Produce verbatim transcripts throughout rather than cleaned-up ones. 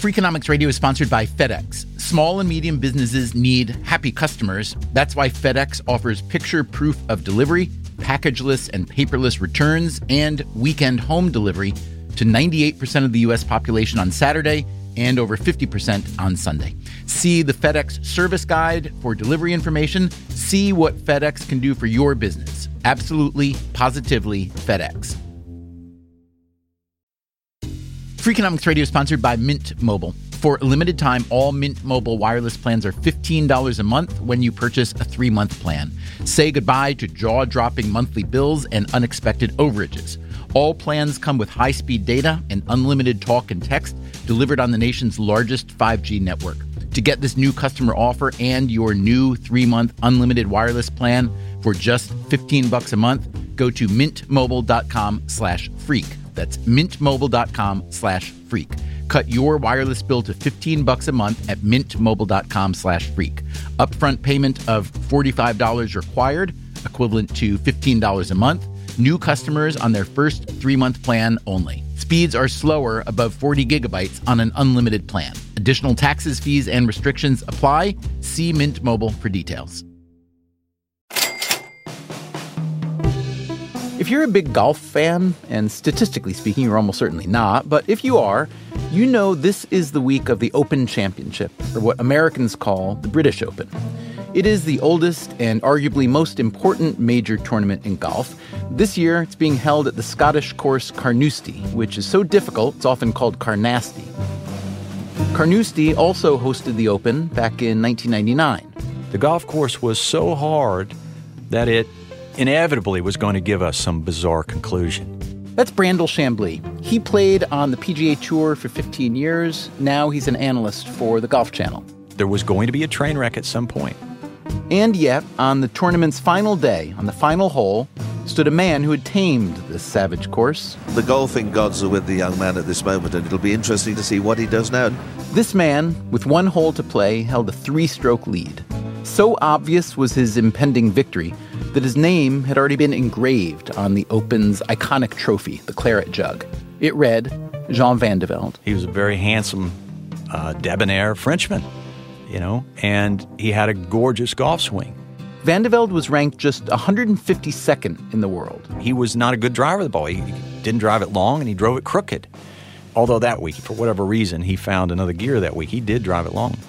Freakonomics Radio is sponsored by FedEx. Small and medium businesses need happy customers. That's why FedEx offers picture proof of delivery, packageless and paperless returns, and weekend home delivery to ninety-eight percent of the U S population on Saturday and over fifty percent on Sunday. See the FedEx service guide for delivery information. See what FedEx can do for your business. Absolutely, positively FedEx. Freakonomics Radio is sponsored by Mint Mobile. For a limited time, all Mint Mobile wireless plans are fifteen dollars a month when you purchase a three-month plan. Say goodbye to jaw-dropping monthly bills and unexpected overages. All plans come with high-speed data and unlimited talk and text delivered on the nation's largest five G network. To get this new customer offer and your new three-month unlimited wireless plan for just fifteen bucks a month, go to mintmobile.com slash freak. That's mintmobile.com slash freak. Cut your wireless bill to fifteen bucks a month at mintmobile.com slash freak. Upfront payment of forty-five dollars required, equivalent to fifteen dollars a month. New customers on their first three-month plan only. Speeds are slower above forty gigabytes on an unlimited plan. Additional taxes, fees, and restrictions apply. See Mint Mobile for details. If you're a big golf fan, and statistically speaking, you're almost certainly not, but if you are, you know this is the week of the Open Championship, or what Americans call the British Open. It is the oldest and arguably most important major tournament in golf. This year, it's being held at the Scottish course Carnoustie, which is so difficult, it's often called Carnasty. Carnoustie also hosted the Open back in nineteen ninety-nine. The golf course was so hard that it inevitably was going to give us some bizarre conclusion. That's Brandel Chambly. He played on the P G A Tour for fifteen years. Now he's an analyst for the Golf Channel. There was going to be a train wreck at some point. And yet, on the tournament's final day, on the final hole, stood a man who had tamed this savage course. The golfing gods are with the young man at this moment, and it'll be interesting to see what he does now. This man, with one hole to play, held a three-stroke lead. So obvious was his impending victory that his name had already been engraved on the Open's iconic trophy, the claret jug. It read, Jean Van de Velde. He was a very handsome, uh, debonair Frenchman, you know, and he had a gorgeous golf swing. Van de Velde was ranked just one hundred fifty-second in the world. He was not a good driver of the ball. He didn't drive it long, and he drove it crooked. Although that week, for whatever reason, he found another gear that week. He did drive it long.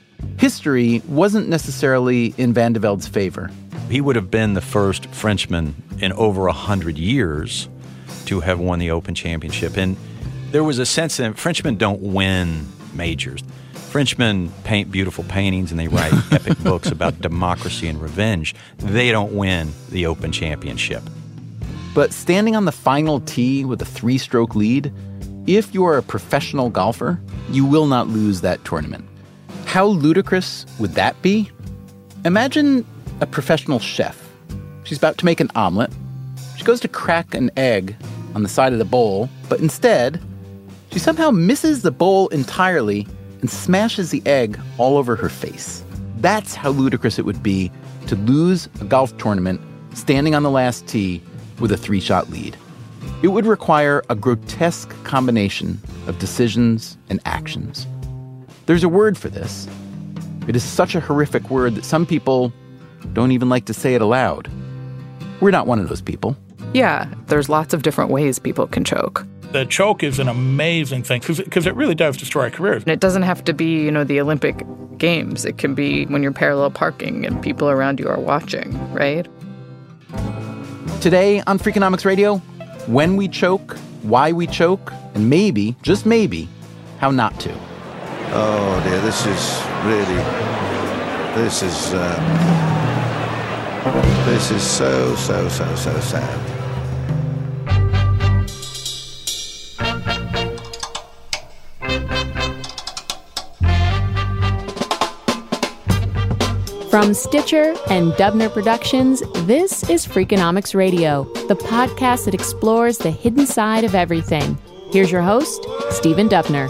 History wasn't necessarily in Van de Velde's favor. He would have been the first Frenchman in over one hundred years to have won the Open Championship. And there was a sense that Frenchmen don't win majors. Frenchmen paint beautiful paintings and they write epic books about democracy and revenge. They don't win the Open Championship. But standing on the final tee with a three-stroke lead, if you are a professional golfer, you will not lose that tournament. How ludicrous would that be? Imagine a professional chef. She's about to make an omelet. She goes to crack an egg on the side of the bowl, but instead, she somehow misses the bowl entirely and smashes the egg all over her face. That's how ludicrous it would be to lose a golf tournament standing on the last tee with a three-shot lead. It would require a grotesque combination of decisions and actions. There's a word for this. It is such a horrific word that some people don't even like to say it aloud. We're not one of those people. Yeah, there's lots of different ways people can choke. The choke is an amazing thing because it really does destroy careers. And it doesn't have to be, you know, the Olympic Games. It can be when you're parallel parking and people around you are watching, right? Today on Freakonomics Radio, when we choke, why we choke, and maybe, just maybe, how not to. Oh dear, this is really, this is, uh, this is so, so, so, so sad. From Stitcher and Dubner Productions, this is Freakonomics Radio, the podcast that explores the hidden side of everything. Here's your host, Stephen Dubner.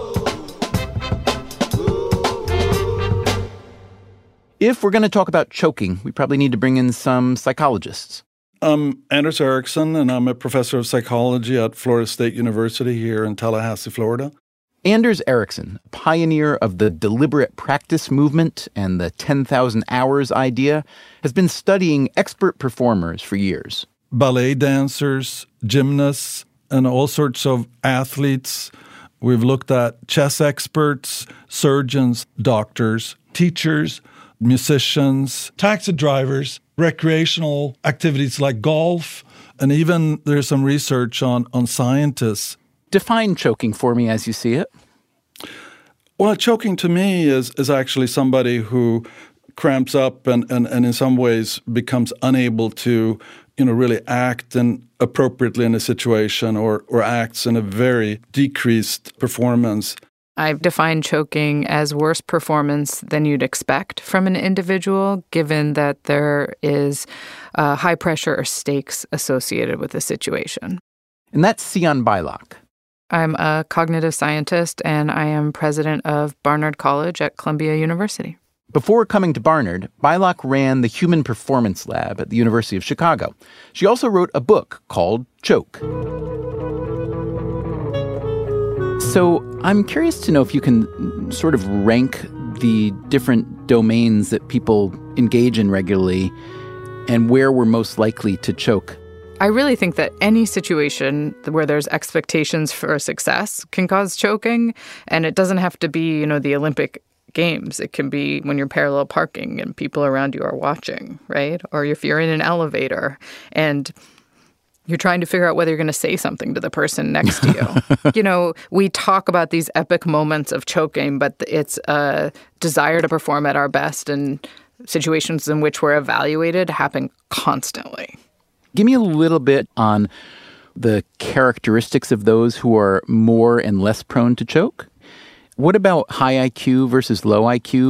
If we're going to talk about choking, we probably need to bring in some psychologists. I'm Anders Ericsson, and I'm a professor of psychology at Florida State University here in Tallahassee, Florida. Anders Ericsson, pioneer of the deliberate practice movement and the ten thousand hours idea, has been studying expert performers for years. Ballet dancers, gymnasts, and all sorts of athletes. We've looked at chess experts, surgeons, doctors, teachers, musicians, taxi drivers, recreational activities like golf, and even there's some research on, on scientists. Define choking for me as you see it. Well, choking to me is, is actually somebody who cramps up and, and, and in some ways becomes unable to, you know, really act and appropriately in a situation or, or acts in a very decreased performance. I've defined choking as worse performance than you'd expect from an individual, given that there is uh, high pressure or stakes associated with the situation. And that's Sion Beilock. I'm a cognitive scientist, and I am president of Barnard College at Columbia University. Before coming to Barnard, Beilock ran the Human Performance Lab at the University of Chicago. She also wrote a book called Choke. So I'm curious to know if you can sort of rank the different domains that people engage in regularly and where we're most likely to choke. I really think that any situation where there's expectations for success can cause choking, and it doesn't have to be, you know, the Olympic Games. It can be when you're parallel parking and people around you are watching, right? Or if you're in an elevator and you're trying to figure out whether you're going to say something to the person next to you. You know, we talk about these epic moments of choking, but it's a desire to perform at our best, and situations in which we're evaluated happen constantly. Give me a little bit on the characteristics of those who are more and less prone to choke. What about high I Q versus low I Q?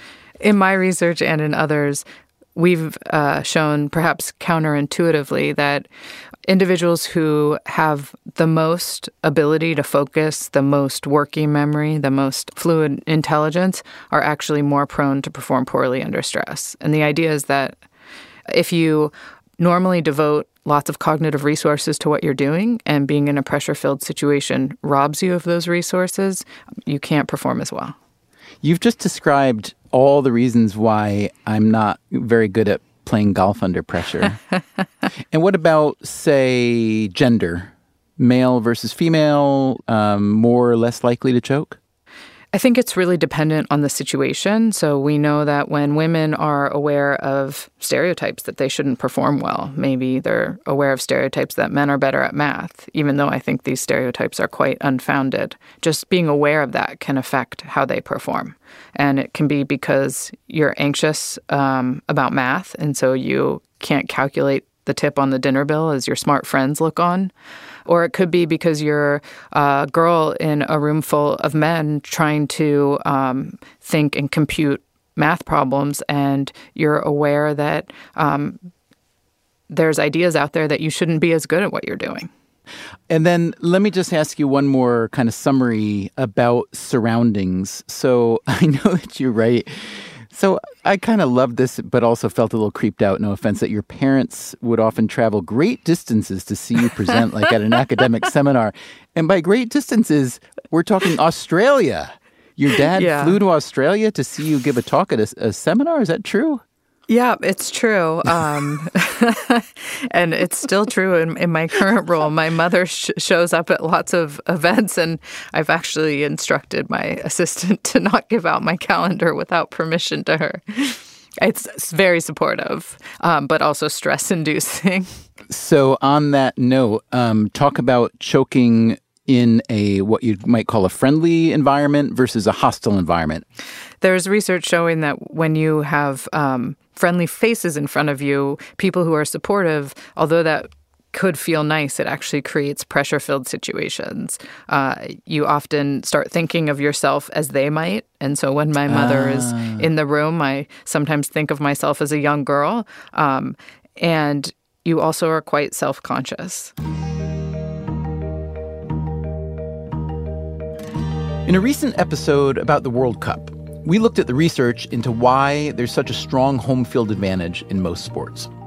In my research and in others, we've uh, shown perhaps counterintuitively that individuals who have the most ability to focus, the most working memory, the most fluid intelligence are actually more prone to perform poorly under stress. And the idea is that if you normally devote lots of cognitive resources to what you're doing, and being in a pressure-filled situation robs you of those resources, you can't perform as well. You've just described all the reasons why I'm not very good at playing golf under pressure. And what about, say, gender? Male versus female, um, more or less likely to choke? I think it's really dependent on the situation. So we know that when women are aware of stereotypes that they shouldn't perform well, maybe they're aware of stereotypes that men are better at math, even though I think these stereotypes are quite unfounded. Just being aware of that can affect how they perform. And it can be because you're anxious um, about math, and so you can't calculate the tip on the dinner bill as your smart friends look on. Or it could be because you're a girl in a room full of men trying to um, think and compute math problems, and you're aware that um, there's ideas out there that you shouldn't be as good at what you're doing. And then let me just ask you one more kind of summary about surroundings. So I know that you're right. So I kind of loved this, but also felt a little creeped out, no offense, that your parents would often travel great distances to see you present, like at an academic seminar. And by great distances, we're talking Australia. Your dad yeah. flew to Australia to see you give a talk at a, a seminar? Is that true? Yeah, it's true. Um, and it's still true in, in my current role. My mother sh- shows up at lots of events, and I've actually instructed my assistant to not give out my calendar without permission to her. It's, it's very supportive, um, but also stress-inducing. So on that note, um, talk about choking in a what you might call a friendly environment versus a hostile environment. There's research showing that when you have um, friendly faces in front of you, people who are supportive, although that could feel nice, it actually creates pressure-filled situations. Uh, you often start thinking of yourself as they might. And so when my mother ah. is in the room, I sometimes think of myself as a young girl. Um, and you also are quite self-conscious. In a recent episode about the World Cup, we looked at the research into why there's such a strong home field advantage in most sports.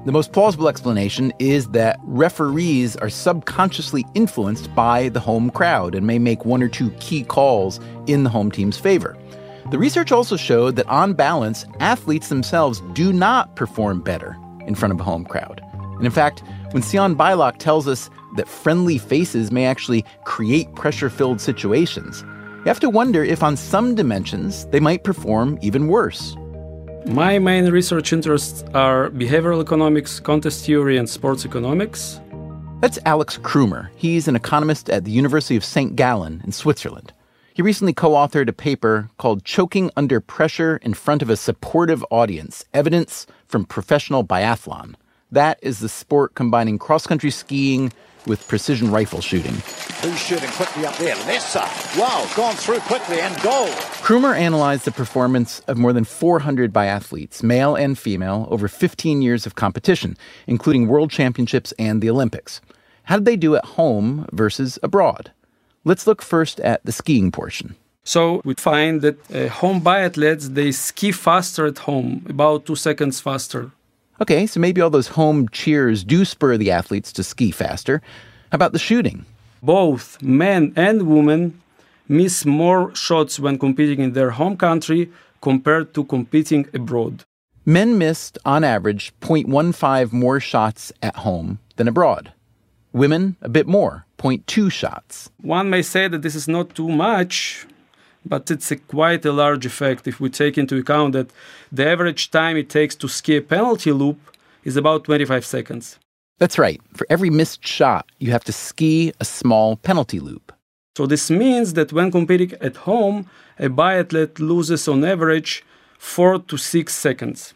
The most plausible explanation is that referees are subconsciously influenced by the home crowd and may make one or two key calls in the home team's favor. The research also showed that on balance, athletes themselves do not perform better in front of a home crowd. And in fact, when Sian Beilock tells us that friendly faces may actually create pressure-filled situations, you have to wonder if on some dimensions they might perform even worse. My main research interests are behavioral economics, contest theory, and sports economics. That's Alex Krumer. He's an economist at the University of Saint Gallen in Switzerland. He recently co-authored a paper called Choking Under Pressure in Front of a Supportive Audience, Evidence from Professional Biathlon. That is the sport combining cross-country skiing with precision rifle shooting. Who's shooting quickly up there? Lessa. Wow, gone through quickly and goal. Krumer analyzed the performance of more than four hundred biathletes, male and female, over fifteen years of competition, including world championships and the Olympics. How did they do at home versus abroad? Let's look first at the skiing portion. So we find that uh, home biathletes, they ski faster at home, about two seconds faster. Okay, so maybe all those home cheers do spur the athletes to ski faster. How about the shooting? Both men and women miss more shots when competing in their home country compared to competing abroad. Men missed, on average, zero point one five more shots at home than abroad. Women, a bit more, zero point two shots. One may say that this is not too much, but it's a quite a large effect if we take into account that the average time it takes to ski a penalty loop is about twenty-five seconds. That's right. For every missed shot, you have to ski a small penalty loop. So this means that when competing at home, a biathlete loses on average four to six seconds.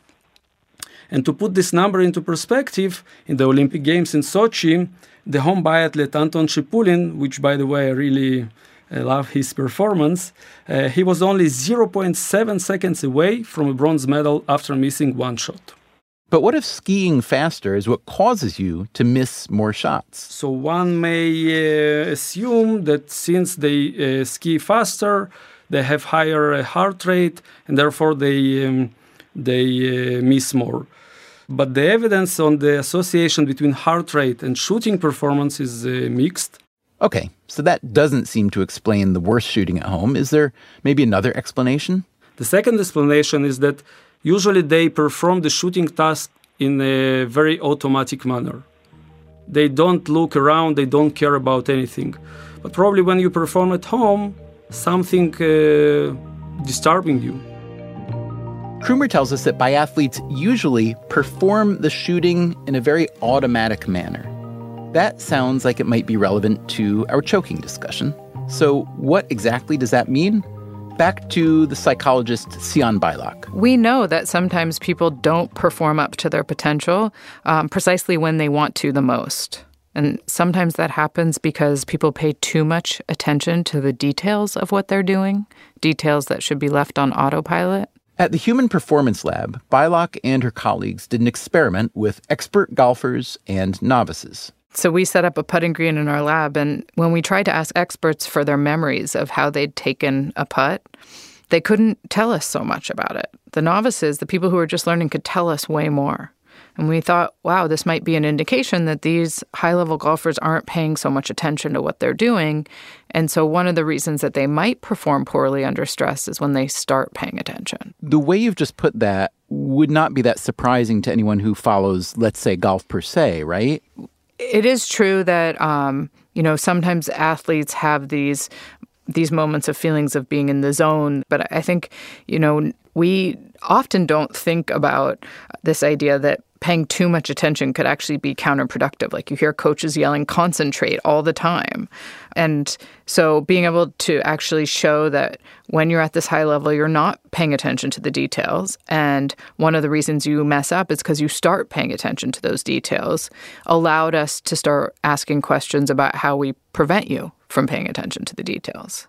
And to put this number into perspective, in the Olympic Games in Sochi, the home biathlete Anton Shipulin, which, by the way, I really I love his performance, uh, he was only zero point seven seconds away from a bronze medal after missing one shot. But what if skiing faster is what causes you to miss more shots? So one may uh, assume that since they uh, ski faster, they have higher uh, heart rate, and therefore they, um, they uh, miss more. But the evidence on the association between heart rate and shooting performance is uh, mixed. Okay, so that doesn't seem to explain the worse shooting at home. Is there maybe another explanation? The second explanation is that usually they perform the shooting task in a very automatic manner. They don't look around, they don't care about anything. But probably when you perform at home, something uh, disturbing you. Krumer tells us that biathletes usually perform the shooting in a very automatic manner. That sounds like it might be relevant to our choking discussion. So what exactly does that mean? Back to the psychologist Sian Beilock. We know that sometimes people don't perform up to their potential um, precisely when they want to the most. And sometimes that happens because people pay too much attention to the details of what they're doing, details that should be left on autopilot. At the Human Performance Lab, Beilock and her colleagues did an experiment with expert golfers and novices. So we set up a putting green in our lab, and when we tried to ask experts for their memories of how they'd taken a putt, they couldn't tell us so much about it. The novices, the people who were just learning, could tell us way more. And we thought, wow, this might be an indication that these high-level golfers aren't paying so much attention to what they're doing. And so one of the reasons that they might perform poorly under stress is when they start paying attention. The way you've just put that would not be that surprising to anyone who follows, let's say, golf per se, right? It is true that, um, you know, sometimes athletes have these these moments of feelings of being in the zone. But I think, you know, we often don't think about this idea that paying too much attention could actually be counterproductive. Like you hear coaches yelling, concentrate all the time. And so being able to actually show that when you're at this high level, you're not paying attention to the details. And one of the reasons you mess up is because you start paying attention to those details, allowed us to start asking questions about how we prevent you from paying attention to the details.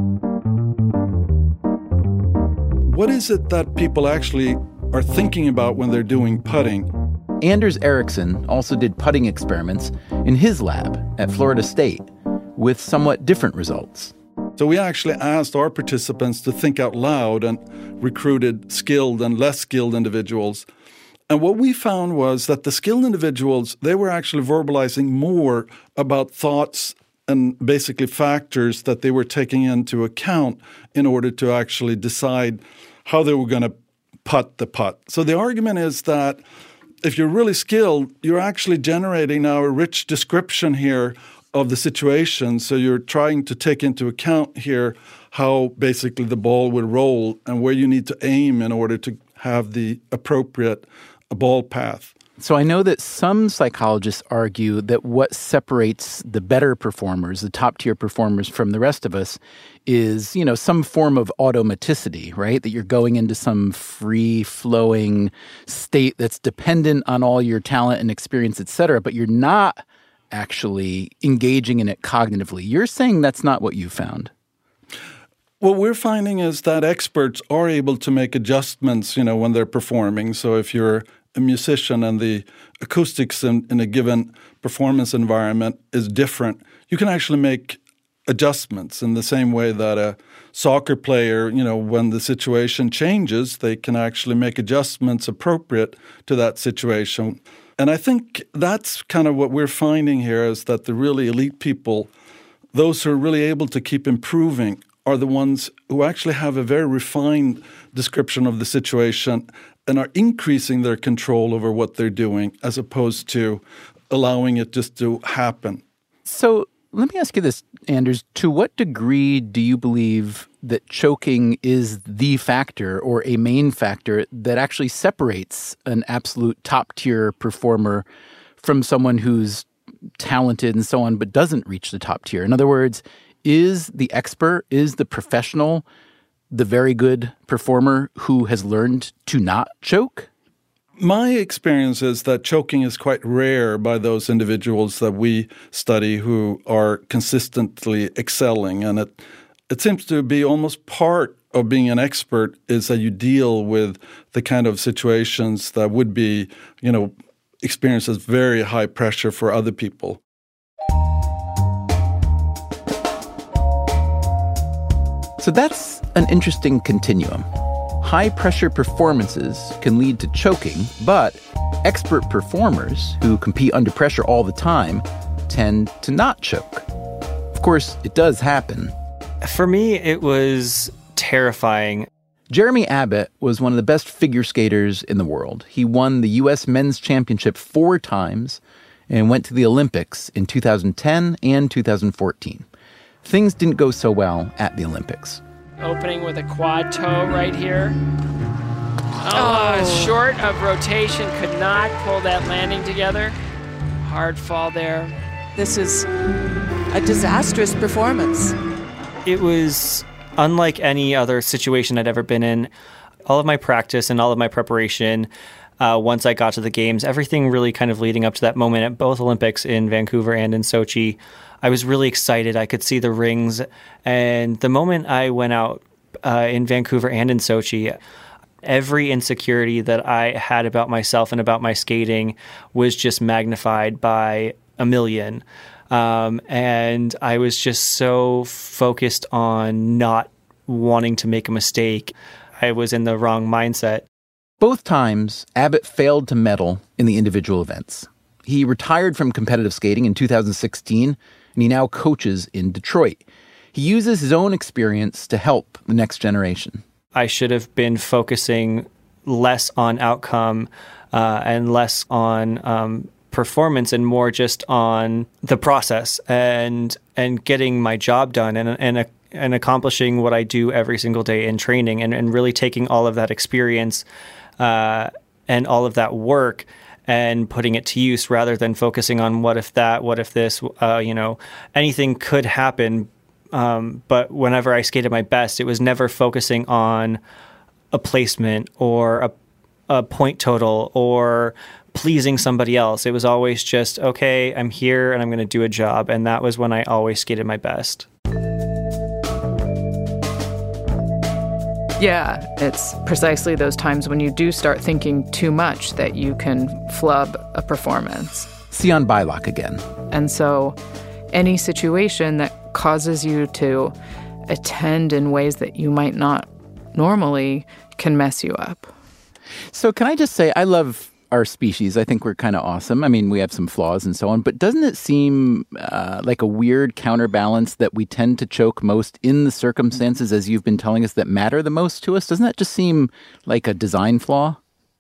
What is it that people actually are thinking about when they're doing putting? Anders Ericsson also did putting experiments in his lab at Florida State with somewhat different results. So we actually asked our participants to think out loud and recruited skilled and less skilled individuals And what we found was that the skilled individuals, they were actually verbalizing more about thoughts and basically factors that they were taking into account in order to actually decide how they were going to putt the putt. So the argument is that if you're really skilled, you're actually generating now a rich description here of the situation. So you're trying to take into account here how basically the ball would roll and where you need to aim in order to have the appropriate ball path. So I know that some psychologists argue that what separates the better performers, the top-tier performers from the rest of us is, you know, some form of automaticity, right? That you're going into some free-flowing state that's dependent on all your talent and experience, et cetera, but you're not actually engaging in it cognitively. You're saying that's not what you found. What we're finding is that experts are able to make adjustments, you know, when they're performing. So if you're a musician and the acoustics in, in a given performance environment is different, you can actually make adjustments in the same way that a soccer player, you know, when the situation changes, they can actually make adjustments appropriate to that situation. And I think that's kind of what we're finding here is that the really elite people, those who are really able to keep improving, are the ones who actually have a very refined description of the situation and are increasing their control over what they're doing as opposed to allowing it just to happen. So let me ask you this, Anders. To what degree do you believe that choking is the factor or a main factor that actually separates an absolute top-tier performer from someone who's talented and so on but doesn't reach the top tier? In other words, is the expert, is the professional, the very good performer who has learned to not choke? My experience is that choking is quite rare by those individuals that we study who are consistently excelling. And it, it seems to be almost part of being an expert is that you deal with the kind of situations that would be, you know, experienced as very high pressure for other people. So that's an interesting continuum. High-pressure performances can lead to choking, but expert performers who compete under pressure all the time tend to not choke. Of course, it does happen. For me, it was terrifying. Jeremy Abbott was one of the best figure skaters in the world. He won the U S Men's Championship four times and went to the Olympics in two thousand ten and two thousand fourteen. Things didn't go so well at the Olympics. Opening with a quad toe right here. Oh, oh. Short of rotation, could not pull that landing together. Hard fall there. This is a disastrous performance. It was unlike any other situation I'd ever been in. All of my practice and all of my preparation, uh, once I got to the games, everything really kind of leading up to that moment at both Olympics in Vancouver and in Sochi, I was really excited. I could see the rings. And the moment I went out uh, in Vancouver and in Sochi, every insecurity that I had about myself and about my skating was just magnified by a million. Um, and I was just so focused on not wanting to make a mistake. I was in the wrong mindset. Both times, Abbott failed to medal in the individual events. He retired from competitive skating in two thousand sixteen, and he now coaches in Detroit. He uses his own experience to help the next generation. I should have been focusing less on outcome uh, and less on um, performance and more just on the process and and getting my job done and and, uh, and accomplishing what I do every single day in training and, and really taking all of that experience uh, and all of that work and putting it to use rather than focusing on what if that, what if this, uh, you know, anything could happen. Um, but whenever I skated my best, it was never focusing on a placement or a, a point total or pleasing somebody else. It was always just, okay, I'm here and I'm going to do a job. And that was when I always skated my best. Yeah, it's precisely those times when you do start thinking too much that you can flub a performance. Sion Beilock again. And so any situation that causes you to attend in ways that you might not normally can mess you up. So can I just say, I love our species. I think we're kind of awesome. I mean, we have some flaws and so on, but doesn't it seem uh, like a weird counterbalance that we tend to choke most in the circumstances, as you've been telling us, that matter the most to us? Doesn't that just seem like a design flaw?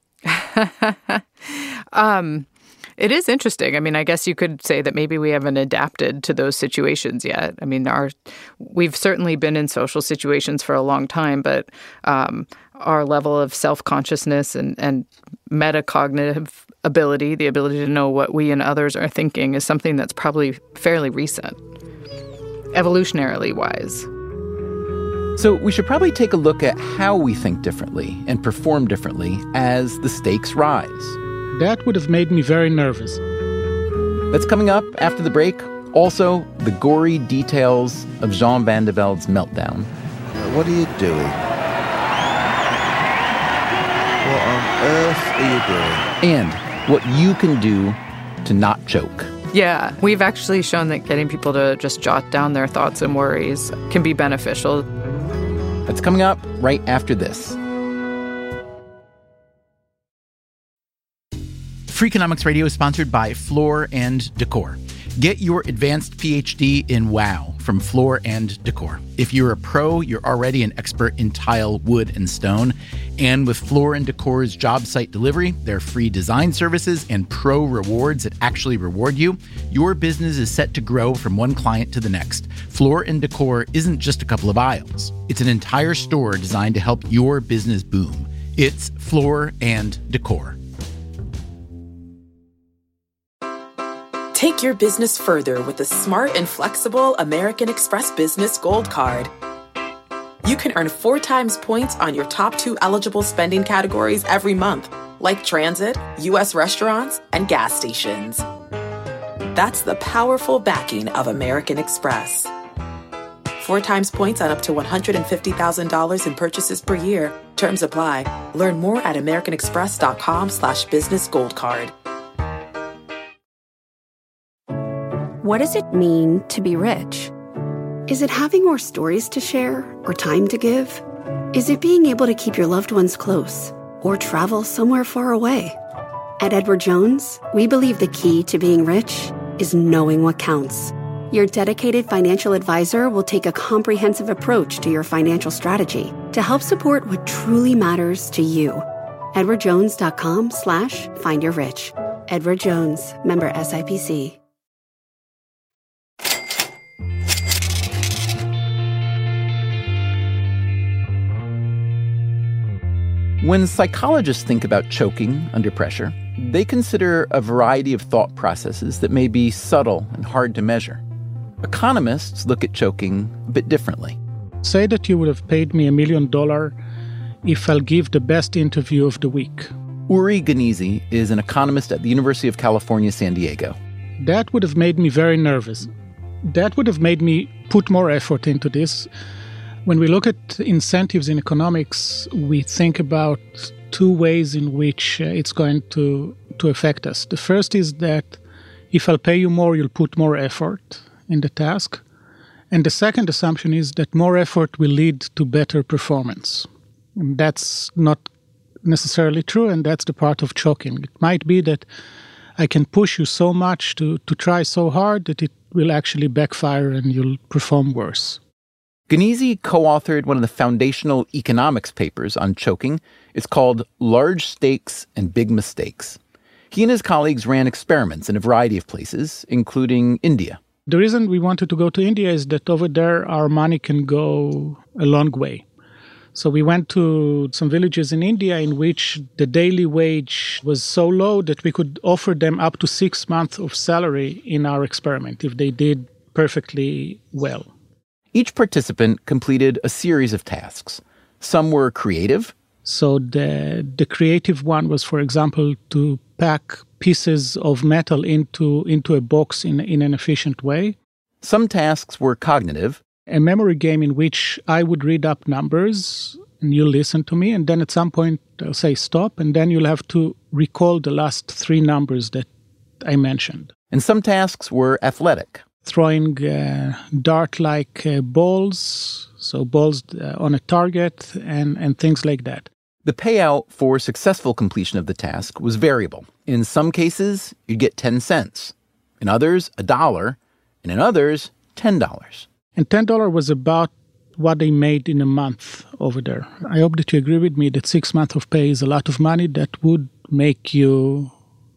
um, it is interesting. I mean, I guess you could say that maybe we haven't adapted to those situations yet. I mean, our we've certainly been in social situations for a long time, but um, our level of self-consciousness and, and metacognitive ability, the ability to know what we and others are thinking, is something that's probably fairly recent, evolutionarily wise. So we should probably take a look at how we think differently and perform differently as the stakes rise. That would have made me very nervous. That's coming up after the break. Also, the gory details of Jean Van de Velde's meltdown. What are you doing? What on earth are you doing? And what you can do to not choke. Yeah, we've actually shown that getting people to just jot down their thoughts and worries can be beneficial. That's coming up right after this. Freakonomics Radio is sponsored by Floor and Decor. Get your advanced P H D in WOW from Floor and Decor. If you're a pro, you're already an expert in tile, wood, and stone. And with Floor and Decor's job site delivery, their free design services, and pro rewards that actually reward you, your business is set to grow from one client to the next. Floor and Decor isn't just a couple of aisles. It's an entire store designed to help your business boom. It's Floor and Decor. Take your business further with the smart and flexible American Express Business Gold Card. You can earn four times points on your top two eligible spending categories every month, like transit, U S restaurants, and gas stations. That's the powerful backing of American Express. Four times points on up to one hundred fifty thousand dollars in purchases per year. Terms apply. Learn more at americanexpress.com slash business gold card. What does it mean to be rich? Is it having more stories to share or time to give? Is it being able to keep your loved ones close or travel somewhere far away? At Edward Jones, we believe the key to being rich is knowing what counts. Your dedicated financial advisor will take a comprehensive approach to your financial strategy to help support what truly matters to you. edwardjones.com slash find your rich. Edward Jones, member S I P C. When psychologists think about choking under pressure, they consider a variety of thought processes that may be subtle and hard to measure. Economists look at choking a bit differently. Say that you would have paid me a million dollars if I'll give the best interview of the week. Uri Ganizi is an economist at the University of California, San Diego. That would have made me very nervous. That would have made me put more effort into this. When we look at incentives in economics, we think about two ways in which uh, it's going to, to affect us. The first is that if I'll pay you more, you'll put more effort in the task. And the second assumption is that more effort will lead to better performance. And that's not necessarily true, and that's the part of choking. It might be that I can push you so much to, to try so hard that it will actually backfire and you'll perform worse. Ganizi co-authored one of the foundational economics papers on choking. It's called Large Stakes and Big Mistakes. He and his colleagues ran experiments in a variety of places, including India. The reason we wanted to go to India is that over there our money can go a long way. So we went to some villages in India in which the daily wage was so low that we could offer them up to six months of salary in our experiment if they did perfectly well. Each participant completed a series of tasks. Some were creative. So the the creative one was, for example, to pack pieces of metal into, into a box in, in an efficient way. Some tasks were cognitive. A memory game in which I would read up numbers and you'll listen to me, and then at some point I'll say stop, and then you'll have to recall the last three numbers that I mentioned. And some tasks were athletic. Throwing uh, dart-like uh, balls, so balls uh, on a target and, and things like that. The payout for successful completion of the task was variable. In some cases, you'd get ten cents. In others, a dollar. And in others, ten dollars. And ten dollars was about what they made in a month over there. I hope that you agree with me that six months of pay is a lot of money that would make you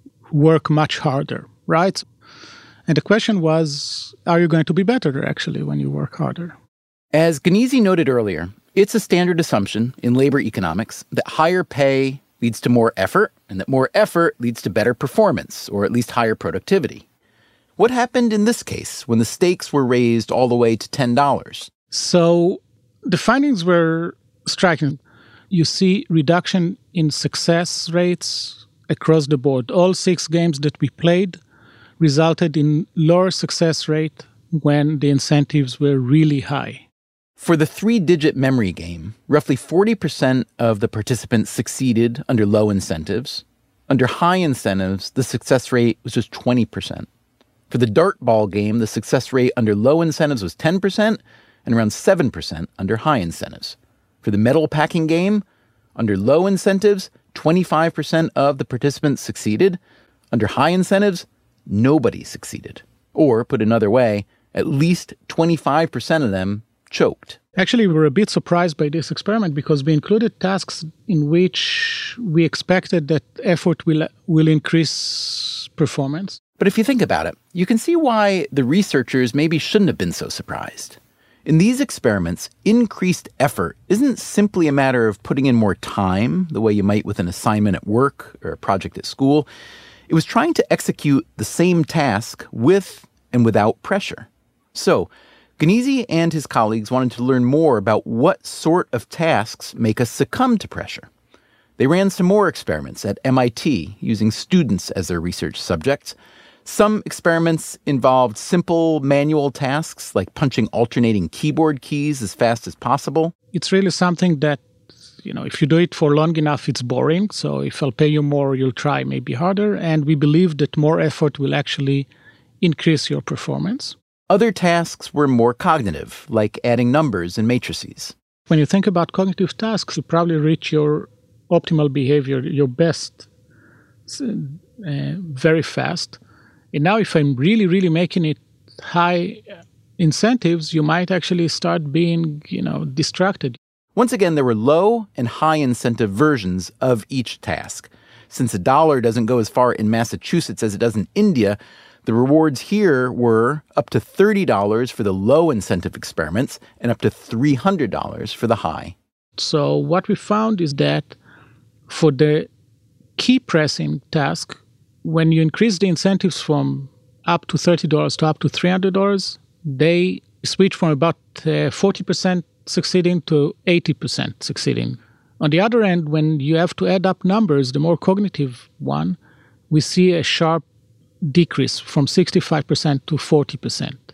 work much harder, right? And the question was, are you going to be better, actually, when you work harder? As Ghanesi noted earlier, it's a standard assumption in labor economics that higher pay leads to more effort, and that more effort leads to better performance, or at least higher productivity. What happened in this case when the stakes were raised all the way to ten dollars? So the findings were striking. You see reduction in success rates across the board. All six games that we played resulted in lower success rate when the incentives were really high. For the three-digit memory game, roughly forty percent of the participants succeeded under low incentives. Under high incentives, the success rate was just twenty percent. For the dart ball game, the success rate under low incentives was ten percent and around seven percent under high incentives. For the medal packing game, under low incentives, twenty-five percent of the participants succeeded. Under high incentives, nobody succeeded. Or, put another way, at least twenty-five percent of them choked. Actually, we were a bit surprised by this experiment because we included tasks in which we expected that effort will, will increase performance. But if you think about it, you can see why the researchers maybe shouldn't have been so surprised. In these experiments, increased effort isn't simply a matter of putting in more time, the way you might with an assignment at work or a project at school. It was trying to execute the same task with and without pressure. So, Ghanesi and his colleagues wanted to learn more about what sort of tasks make us succumb to pressure. They ran some more experiments at M I T using students as their research subjects. Some experiments involved simple manual tasks like punching alternating keyboard keys as fast as possible. It's really something that, you know, if you do it for long enough, it's boring. So if I'll pay you more, you'll try maybe harder. And we believe that more effort will actually increase your performance. Other tasks were more cognitive, like adding numbers and matrices. When you think about cognitive tasks, you probably reach your optimal behavior, your best, uh, very fast. And now if I'm really, really making it high incentives, you might actually start being, you know, distracted. Once again, there were low and high incentive versions of each task. Since a dollar doesn't go as far in Massachusetts as it does in India, the rewards here were up to thirty dollars for the low incentive experiments and up to three hundred dollars for the high. So what we found is that for the key pressing task, when you increase the incentives from up to thirty dollars to up to three hundred dollars, they switch from about uh, forty percent succeeding to eighty percent succeeding. On the other end, when you have to add up numbers, the more cognitive one, we see a sharp decrease from sixty-five percent to forty percent.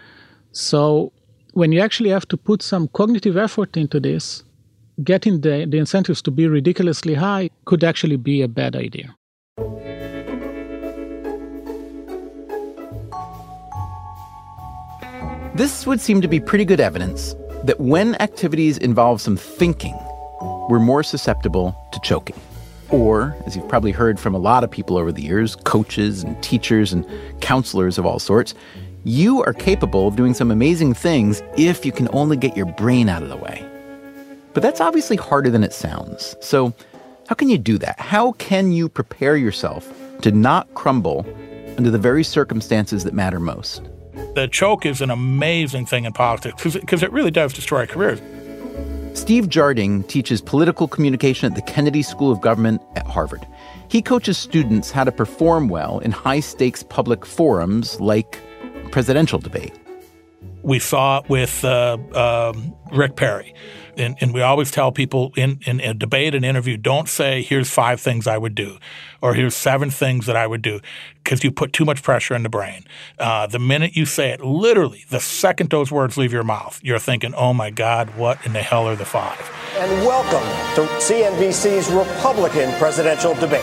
So when you actually have to put some cognitive effort into this, getting the, the incentives to be ridiculously high could actually be a bad idea. This would seem to be pretty good evidence that when activities involve some thinking, we're more susceptible to choking. Or, as you've probably heard from a lot of people over the years, coaches and teachers and counselors of all sorts, you are capable of doing some amazing things if you can only get your brain out of the way. But that's obviously harder than it sounds. So how can you do that? How can you prepare yourself to not crumble under the very circumstances that matter most? The choke is an amazing thing in politics because it really does destroy careers. Steve Jarding teaches political communication at the Kennedy School of Government at Harvard. He coaches students how to perform well in high-stakes public forums like presidential debate. We saw it with uh, um, Rick Perry. And, and we always tell people in, in a debate, an interview, don't say, here's five things I would do, or here's seven things that I would do, because you put too much pressure in the brain. Uh, the minute you say it, literally, the second those words leave your mouth, you're thinking, oh, my God, what in the hell are the five? And welcome to C N B C's Republican presidential debate.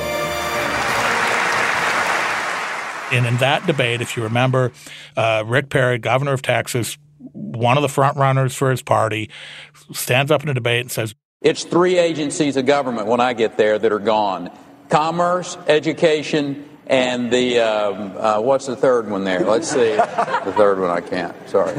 And in that debate, if you remember, uh, Rick Perry, governor of Texas, one of the front runners for his party, stands up in a debate and says, It's three agencies of government when I get there that are gone. Commerce, education, and the, um, uh, what's the third one there? Let's see. The third one I can't. Sorry.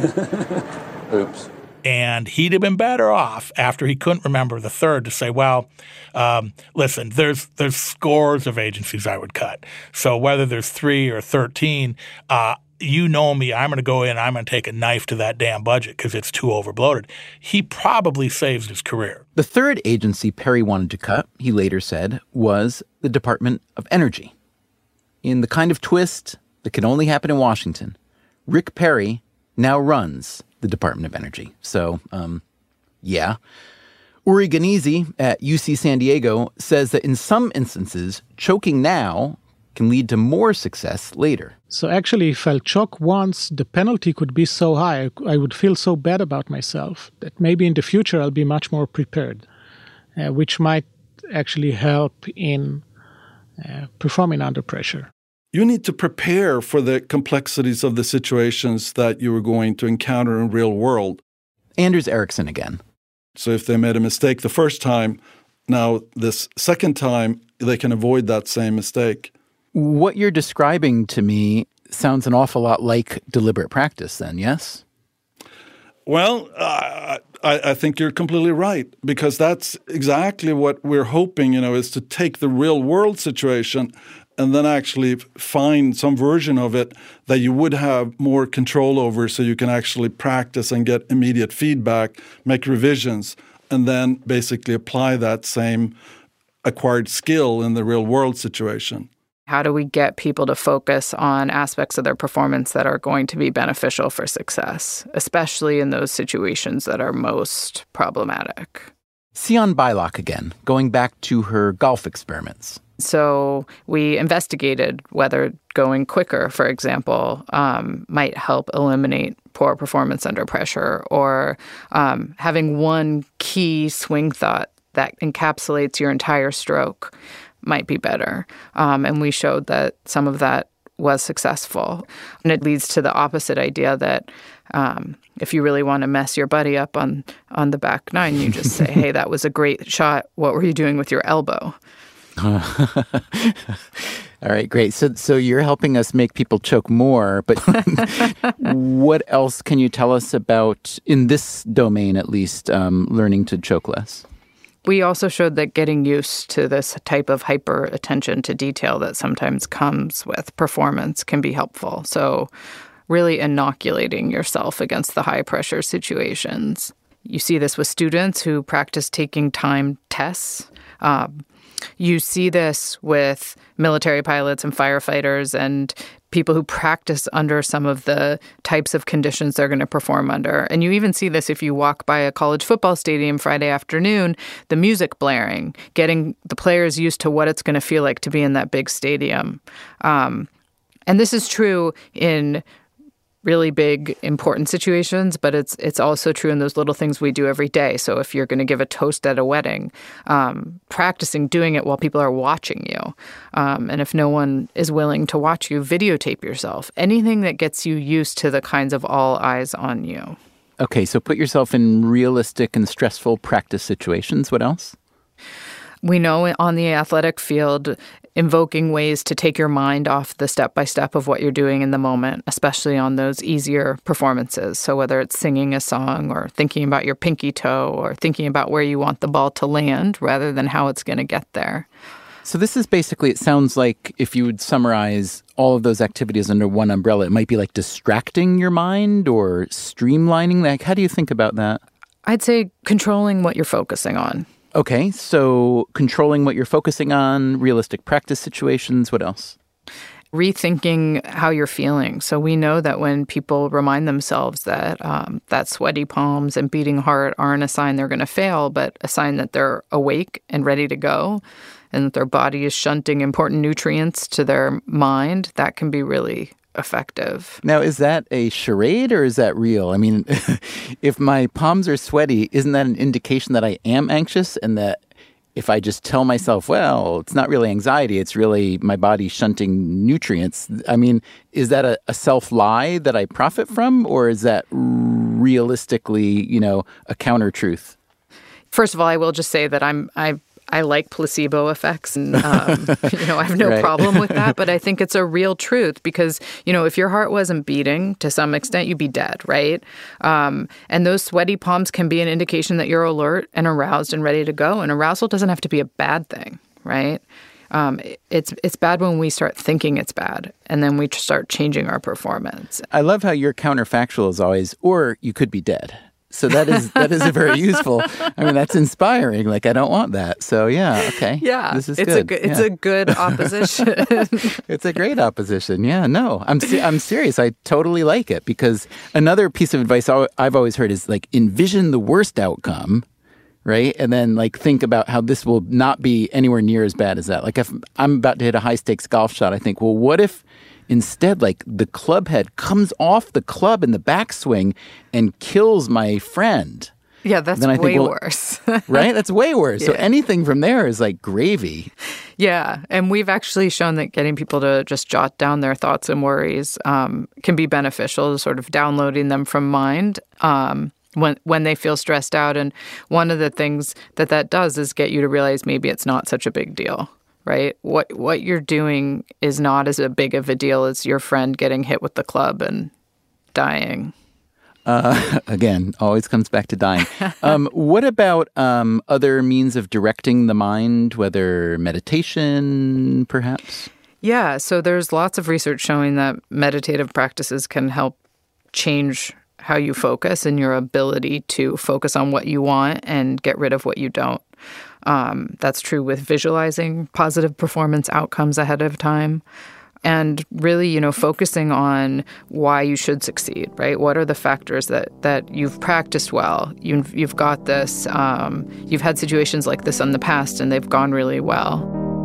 Oops. And he'd have been better off after he couldn't remember the third to say, well, um, listen, there's there's scores of agencies I would cut. So whether there's three or thirteen, uh, you know me, I'm going to go in, I'm going to take a knife to that damn budget because it's too overbloated. He probably saves his career. The third agency Perry wanted to cut, he later said, was the Department of Energy. In the kind of twist that can only happen in Washington, Rick Perry now runs the Department of Energy. So, um, yeah. Uri Ganizi at U C San Diego says that in some instances, choking now can lead to more success later. So actually, if I'll choke once, the penalty could be so high, I would feel so bad about myself that maybe in the future I'll be much more prepared, uh, which might actually help in uh, performing under pressure. You need to prepare for the complexities of the situations that you are going to encounter in real world. Anders Ericsson again. So if they made a mistake the first time, now this second time, they can avoid that same mistake. What you're describing to me sounds an awful lot like deliberate practice then, yes? Well, uh, I, I think you're completely right, because that's exactly what we're hoping, you know, is to take the real world situation and then actually find some version of it that you would have more control over so you can actually practice and get immediate feedback, make revisions, and then basically apply that same acquired skill in the real world situation. How do we get people to focus on aspects of their performance that are going to be beneficial for success, especially in those situations that are most problematic? Sion Beilock again, going back to her golf experiments. So we investigated whether going quicker, for example, um, might help eliminate poor performance under pressure, or um, having one key swing thought that encapsulates your entire stroke might be better. Um, and we showed that some of that was successful. And it leads to the opposite idea that um, if you really want to mess your buddy up on, on the back nine, you just say, hey, that was a great shot. What were you doing with your elbow? All right, great. So so you're helping us make people choke more, but what else can you tell us about, in this domain at least, um, learning to choke less? We also showed that getting used to this type of hyper attention to detail that sometimes comes with performance can be helpful. So really inoculating yourself against the high pressure situations. You see this with students who practice taking timed tests. Um, You see this with military pilots and firefighters and people who practice under some of the types of conditions they're going to perform under. And you even see this if you walk by a college football stadium Friday afternoon, the music blaring, getting the players used to what it's going to feel like to be in that big stadium. Um, and this is true in really big, important situations, but it's it's also true in those little things we do every day. So if you're going to give a toast at a wedding, um, practicing doing it while people are watching you. Um, and if no one is willing to watch you, videotape yourself. Anything that gets you used to the kinds of all eyes on you. Okay, so put yourself in realistic and stressful practice situations. What else? We know on the athletic field, invoking ways to take your mind off the step-by-step of what you're doing in the moment, especially on those easier performances. So whether it's singing a song or thinking about your pinky toe or thinking about where you want the ball to land rather than how it's going to get there. So this is basically, it sounds like if you would summarize all of those activities under one umbrella, it might be like distracting your mind or streamlining. Like, how do you think about that? I'd say controlling what you're focusing on. Okay, so controlling what you're focusing on, realistic practice situations, what else? Rethinking how you're feeling. So we know that when people remind themselves that um, that sweaty palms and beating heart aren't a sign they're going to fail, but a sign that they're awake and ready to go, and that their body is shunting important nutrients to their mind, that can be really effective. Now, is that a charade or is that real? I mean, if my palms are sweaty, isn't that an indication that I am anxious, and that if I just tell myself, well, it's not really anxiety, it's really my body shunting nutrients? I mean, is that a, a self-lie that I profit from, or is that realistically, you know, a counter-truth? First of all, I will just say that I'm I I like placebo effects, and um, you know I have no Right. problem with that. But I think it's a real truth because you know if your heart wasn't beating to some extent, you'd be dead, right? Um, and those sweaty palms can be an indication that you're alert and aroused and ready to go. And arousal doesn't have to be a bad thing, right? Um, it's it's bad when we start thinking it's bad, and then we start changing our performance. I love how your counterfactual is always, or you could be dead. So that is that is a very useful. I mean, that's inspiring. Like, I don't want that. So yeah, okay. Yeah, this is it's good. a good, it's Yeah. a good opposition. It's a great opposition. Yeah, no, I'm se- I'm serious. I totally like it because another piece of advice I- I've always heard is like envision the worst outcome, right? And then like think about how this will not be anywhere near as bad as that. Like if I'm about to hit a high stakes golf shot, I think, well, what if instead, like the club head comes off the club in the backswing and kills my friend? Yeah, that's Then I way think, well, worse. Right? That's way worse. So Yeah. anything from there is like gravy. Yeah, and we've actually shown that getting people to just jot down their thoughts and worries um, can be beneficial, sort of downloading them from mind um, when when they feel stressed out. And one of the things that that does is get you to realize maybe it's not such a big deal, right? What what you're doing is not as a big of a deal as your friend getting hit with the club and dying. Uh, again, always comes back to dying. Um, what about um, other means of directing the mind, whether meditation, perhaps? Yeah, so there's lots of research showing that meditative practices can help change how you focus and your ability to focus on what you want and get rid of what you don't. Um, that's true with visualizing positive performance outcomes ahead of time. And really, you know, focusing on why you should succeed, right? What are the factors that, that you've practiced well? You've, you've got this, um, you've had situations like this in the past and they've gone really well.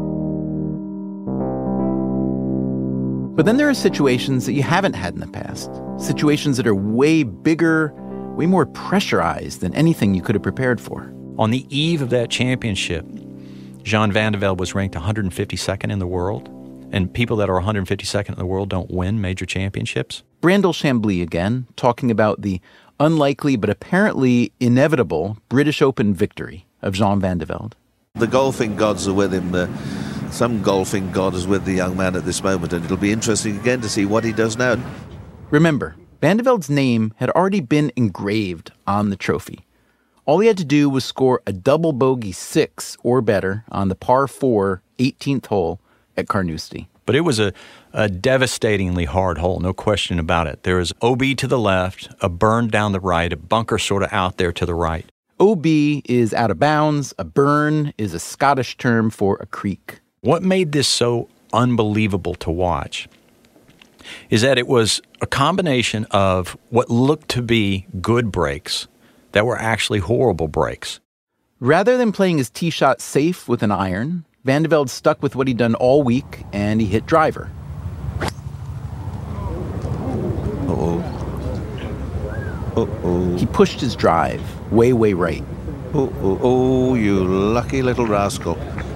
But then there are situations that you haven't had in the past, situations that are way bigger, way more pressurized than anything you could have prepared for. On the eve of that championship, Jean Van de Velde was ranked one hundred fifty-second in the world. And people that are one hundred fifty-second in the world don't win major championships. Brandel Chambly again, talking about the unlikely but apparently inevitable British Open victory of Jean Van de Velde. The golfing gods are with him. The, some golfing god is with the young man at this moment, and it'll be interesting again to see what he does now. Remember, Van de Velde's name had already been engraved on the trophy. All he had to do was score a double bogey six or better on the par four eighteenth hole at Carnoustie. But it was a, a devastatingly hard hole, no question about it. There was O B to the left, a burn down the right, a bunker sort of out there to the right. O B is out of bounds. A burn is a Scottish term for a creek. What made this so unbelievable to watch is that it was a combination of what looked to be good breaks that were actually horrible breaks. Rather than playing his tee shot safe with an iron, Van de Velde stuck with what he'd done all week, and he hit driver. Uh-oh. Uh-oh. He pushed his drive way, way right. Oh, oh, oh, you lucky little rascal.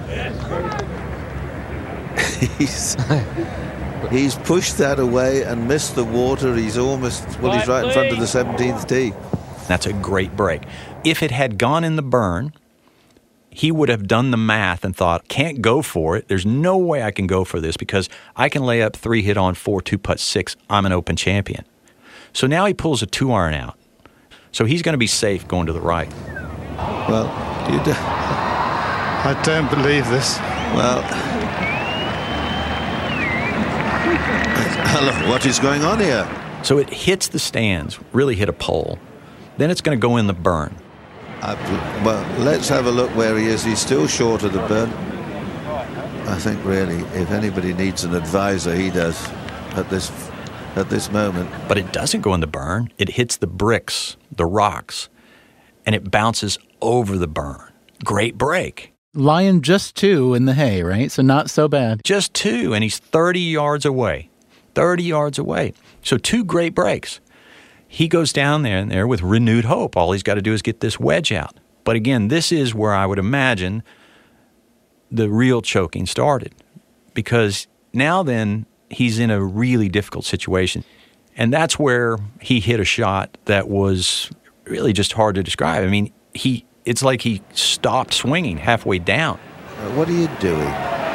he's, he's pushed that away and missed the water. He's almost, well, he's right in front of the seventeenth tee. That's a great break. If it had gone in the burn, he would have done the math and thought, can't go for it. There's no way I can go for this because I can lay up three hit on four, two putt six. I'm an Open champion. So now he pulls a two iron out. So he's going to be safe going to the right. Well, you do. I don't believe this. Well, hello, what is going on here? So it hits the stands, really hit a pole. Then it's going to go in the burn. Uh, well, let's have a look where he is. He's still short of the burn. I think really, if anybody needs an advisor, he does at this at this moment. But it doesn't go in the burn. It hits the bricks, the rocks, and it bounces over the burn. Great break. Lion just two in the hay, right? So not so bad. Just two, and he's thirty yards away. thirty yards away. So two great breaks. He goes down there and there with renewed hope. All he's got to do is get this wedge out. But again, this is where I would imagine the real choking started. Because now then, he's in a really difficult situation. And that's where he hit a shot that was really just hard to describe. I mean, he it's like he stopped swinging halfway down. Uh, what are you doing?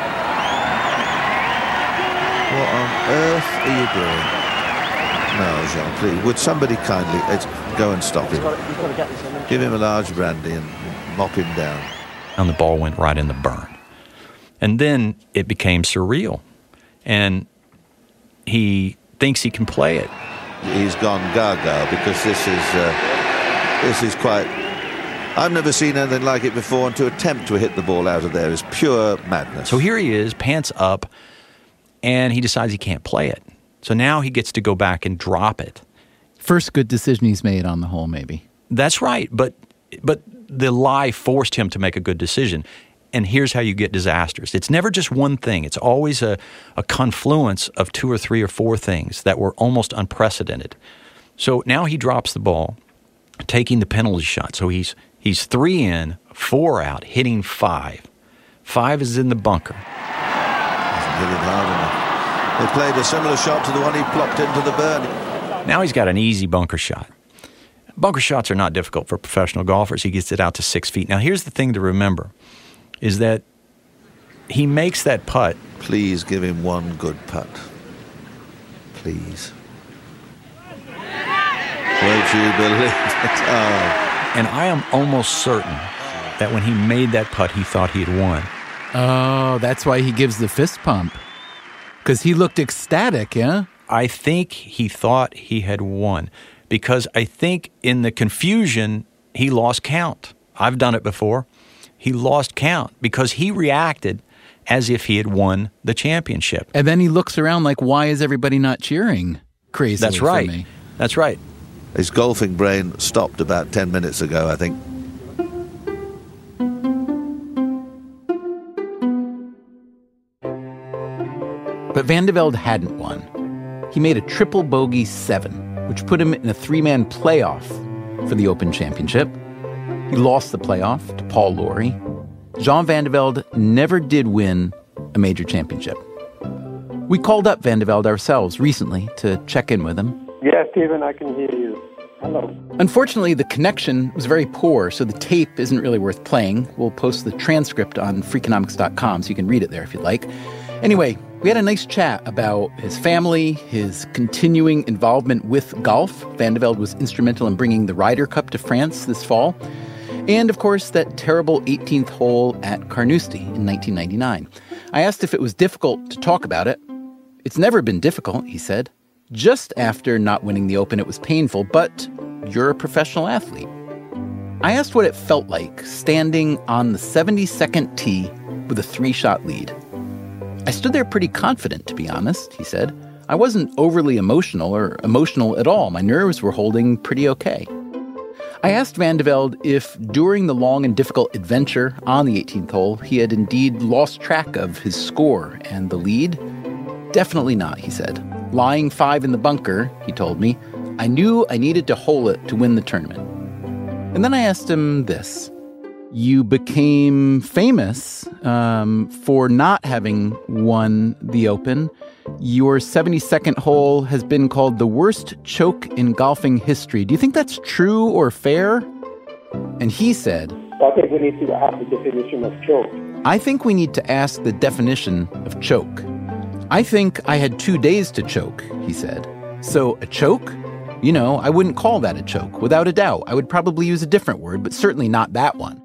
What on earth are you doing? No, Jean, please. Would somebody kindly uh, go and stop him? Give him a large brandy and mop him down. And the ball went right in the burn. And then it became surreal. And he thinks he can play it. He's gone gaga because this is uh, this is quite... I've never seen anything like it before, and to attempt to hit the ball out of there is pure madness. So here he is, pants up, and he decides he can't play it. So now he gets to go back and drop it. First good decision he's made on the hole, maybe. That's right, but but the lie forced him to make a good decision. And here's how you get disasters. It's never just one thing. It's always a, a confluence of two or three or four things that were almost unprecedented. So now he drops the ball, taking the penalty shot. So he's he's three in, four out, hitting five. Five is in the bunker. Hasn't hit it hard enough. They played a similar shot to the one he plopped into the burn. Now he's got an easy bunker shot. Bunker shots are not difficult for professional golfers. He gets it out to six feet. Now here's the thing to remember, is that he makes that putt. Please give him one good putt. Please. Won't you believe it? Oh. And I am almost certain that when he made that putt, he thought he had won. Oh, that's why he gives the fist pump. Because he looked ecstatic, yeah? I think he thought he had won. Because I think in the confusion, he lost count. I've done it before. He lost count because he reacted as if he had won the championship. And then he looks around like, why is everybody not cheering crazily? That's right. For me? That's right. His golfing brain stopped about ten minutes ago, I think. But Van de Velde hadn't won. He made a triple bogey seven, which put him in a three-man playoff for the Open Championship. He lost the playoff to Paul Lawrie. Jean Van de Velde never did win a major championship. We called up Van de Velde ourselves recently to check in with him. Yeah, Stephen, I can hear you. Hello. Unfortunately, the connection was very poor, so the tape isn't really worth playing. We'll post the transcript on freakonomics dot com so you can read it there if you'd like. Anyway, we had a nice chat about his family, his continuing involvement with golf. Van de Velde was instrumental in bringing the Ryder Cup to France this fall. And, of course, that terrible eighteenth hole at Carnoustie in nineteen ninety-nine. I asked if it was difficult to talk about it. It's never been difficult, he said. Just after not winning the Open, it was painful, but you're a professional athlete. I asked what it felt like standing on the seventy-second tee with a three-shot lead. I stood there pretty confident, to be honest, he said. I wasn't overly emotional or emotional at all. My nerves were holding pretty okay. I asked Van de Velde if, during the long and difficult adventure on the eighteenth hole, he had indeed lost track of his score and the lead. Definitely not, he said. Lying five in the bunker, he told me, I knew I needed to hole it to win the tournament. And then I asked him this. You became famous um, for not having won the Open. Your seventy-second hole has been called the worst choke in golfing history. Do you think that's true or fair? And he said, I think we need to ask the definition of choke. I think we need to ask the definition of choke. I think I had two days to choke, he said. So a choke? You know, I wouldn't call that a choke, without a doubt. I would probably use a different word, but certainly not that one.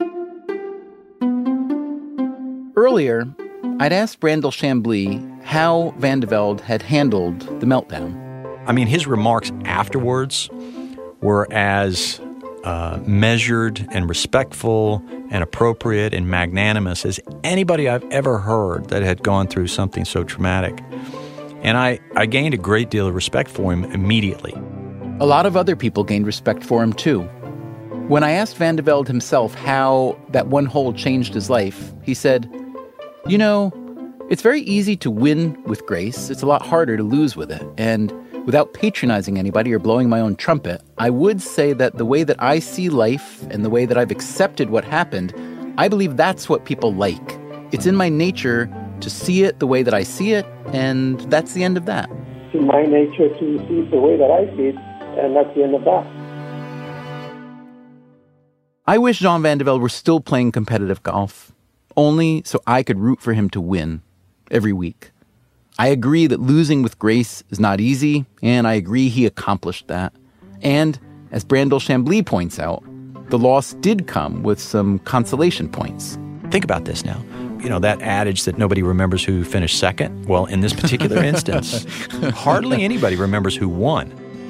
Earlier, I'd asked Brandel Chambly how Van de Velde had handled the meltdown. I mean, his remarks afterwards were as uh, measured and respectful and appropriate and magnanimous as anybody I've ever heard that had gone through something so traumatic. And I, I gained a great deal of respect for him immediately. A lot of other people gained respect for him, too. When I asked Van de Velde himself how that one hole changed his life, he said, you know, it's very easy to win with grace. It's a lot harder to lose with it. And without patronizing anybody or blowing my own trumpet, I would say that the way that I see life and the way that I've accepted what happened, I believe that's what people like. It's in my nature to see it the way that I see it, and that's the end of that. It's in my nature to see it the way that I see it, and that's the end of that. I wish Jean Van de Velde were still playing competitive golf, only so I could root for him to win every week. I agree that losing with grace is not easy, and I agree he accomplished that. And, as Brandel Chambly points out, the loss did come with some consolation points. Think about this now. You know, that adage that nobody remembers who finished second? Well, in this particular instance, hardly anybody remembers who won.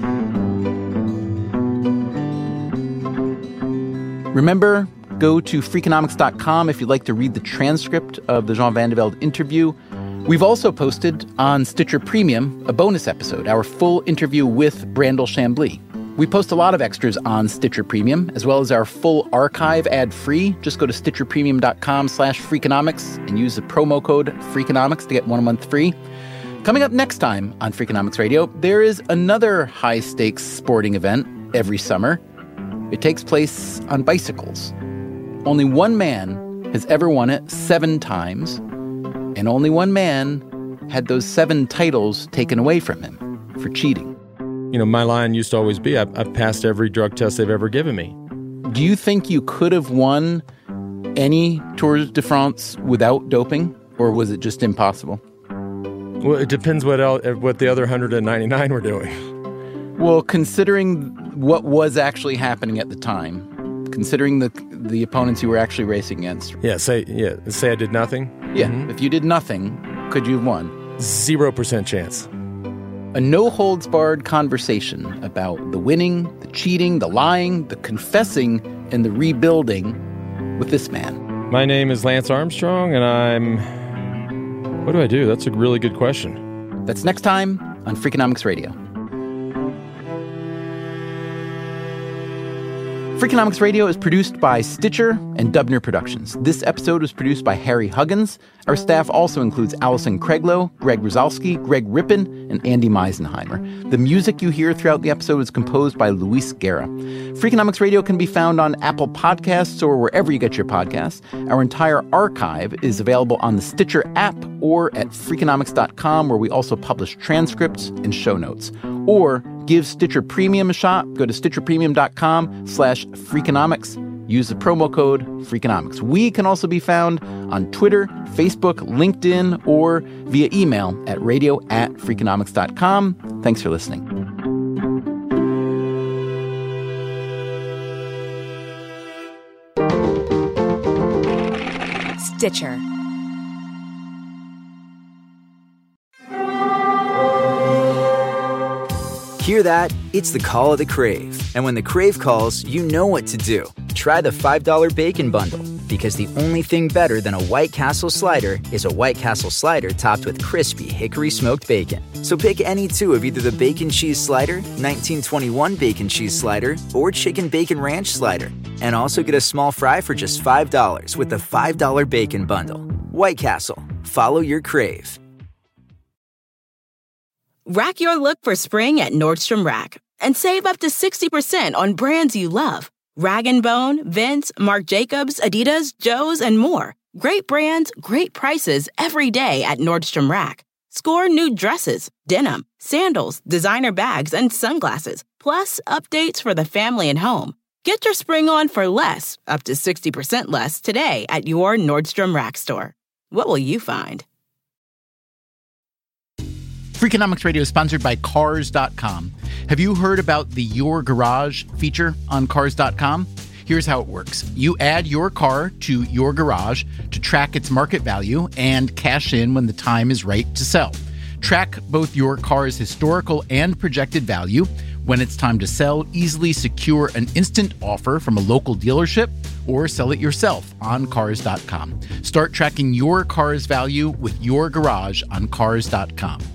Remember, go to freakonomics dot com if you'd like to read the transcript of the Jean Van de Velde interview. We've also posted on Stitcher Premium a bonus episode, our full interview with Brandel Chambly. We post a lot of extras on Stitcher Premium, as well as our full archive ad-free. Just go to stitcherpremium.com slash Freakonomics and use the promo code Freakonomics to get one month free. Coming up next time on Freakonomics Radio, there is another high-stakes sporting event every summer. It takes place on bicycles. Only one man has ever won it seven times, and only one man had those seven titles taken away from him for cheating. You know, my line used to always be, I've, I've passed every drug test they've ever given me. Do you think you could have won any Tour de France without doping, or was it just impossible? Well, it depends what el- what the other one hundred ninety-nine were doing. Well, considering what was actually happening at the time, considering the the opponents you were actually racing against. Yeah, say yeah, say I did nothing. Yeah, mm-hmm. If you did nothing, could you have won? Zero percent chance. A no-holds-barred conversation about the winning, the cheating, the lying, the confessing, and the rebuilding with this man. My name is Lance Armstrong, and I'm... What do I do? That's a really good question. That's next time on Freakonomics Radio. Freakonomics Radio is produced by Stitcher and Dubner Productions. This episode was produced by Harry Huggins. Our staff also includes Allison Craiglow, Greg Rosalski, Greg Rippin, and Andy Meisenheimer. The music you hear throughout the episode is composed by Luis Guerra. Freakonomics Radio can be found on Apple Podcasts or wherever you get your podcasts. Our entire archive is available on the Stitcher app or at freakonomics dot com, where we also publish transcripts and show notes. Or give Stitcher Premium a shot. Go to stitcherpremium.com slash Freakonomics. Use the promo code Freakonomics. We can also be found on Twitter, Facebook, LinkedIn, or via email at radio at freakonomics dot com. Thanks for listening. Stitcher. Hear that? It's the call of the Crave. And when the Crave calls, you know what to do. Try the five dollar Bacon Bundle, because the only thing better than a White Castle slider is a White Castle slider topped with crispy hickory smoked bacon. So pick any two of either the Bacon Cheese Slider, nineteen twenty-one Bacon Cheese Slider, or Chicken Bacon Ranch Slider. And also get a small fry for just five dollars with the five dollar Bacon Bundle. White Castle. Follow your Crave. Rack your look for spring at Nordstrom Rack and save up to sixty percent on brands you love. Rag and Bone, Vince, Marc Jacobs, Adidas, Joe's, and more. Great brands, great prices every day at Nordstrom Rack. Score new dresses, denim, sandals, designer bags, and sunglasses, plus updates for the family and home. Get your spring on for less, up to sixty percent less, today at your Nordstrom Rack store. What will you find? Freakonomics Radio is sponsored by Cars dot com. Have you heard about the Your Garage feature on Cars dot com? Here's how it works. You add your car to your garage to track its market value and cash in when the time is right to sell. Track both your car's historical and projected value. When it's time to sell, easily secure an instant offer from a local dealership or sell it yourself on Cars dot com. Start tracking your car's value with your garage on Cars dot com.